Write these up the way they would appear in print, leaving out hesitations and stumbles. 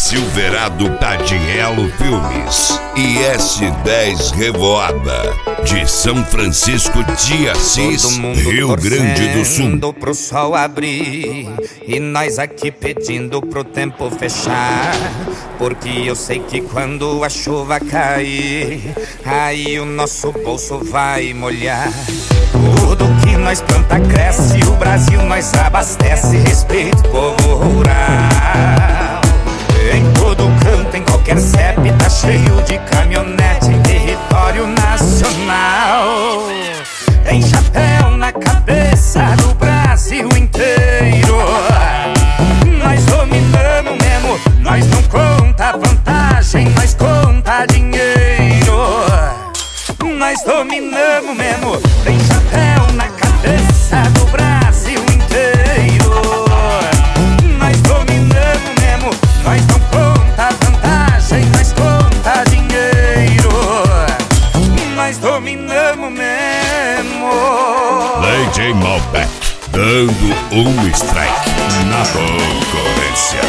Silverado Tadielo Filmes e S10 Revoada de São Francisco de Assis, Rio Grande do Sul. Pro sol abrir e nós aqui pedindo pro tempo fechar, porque eu sei que quando a chuva cair, aí o nosso bolso vai molhar. Tudo que nós planta cresce, o Brasil nós abastece. Respeito povo rural. Em todo canto, em qualquer CEP, tá cheio de caminhonete em território nacional. Tem chapéu na cabeça do Brasil inteiro. Nós dominamos mesmo, nós não conta vantagem, nós conta dinheiro. Nós dominamos mesmo, tem chapéu na cabeça do Brasil inteiro. Nós dominamos mesmo, nós não conta vantagem, nós conta dinheiro. Nós dominamos mesmo. DJ Malbec dando um strike na concorrência.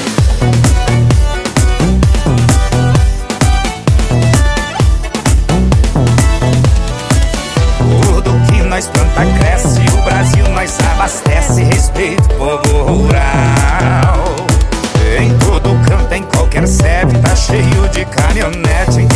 Nós planta cresce, o Brasil nós abastece. Respeito povo rural. Em todo canto, em qualquer CEP, tá cheio de caminhonete em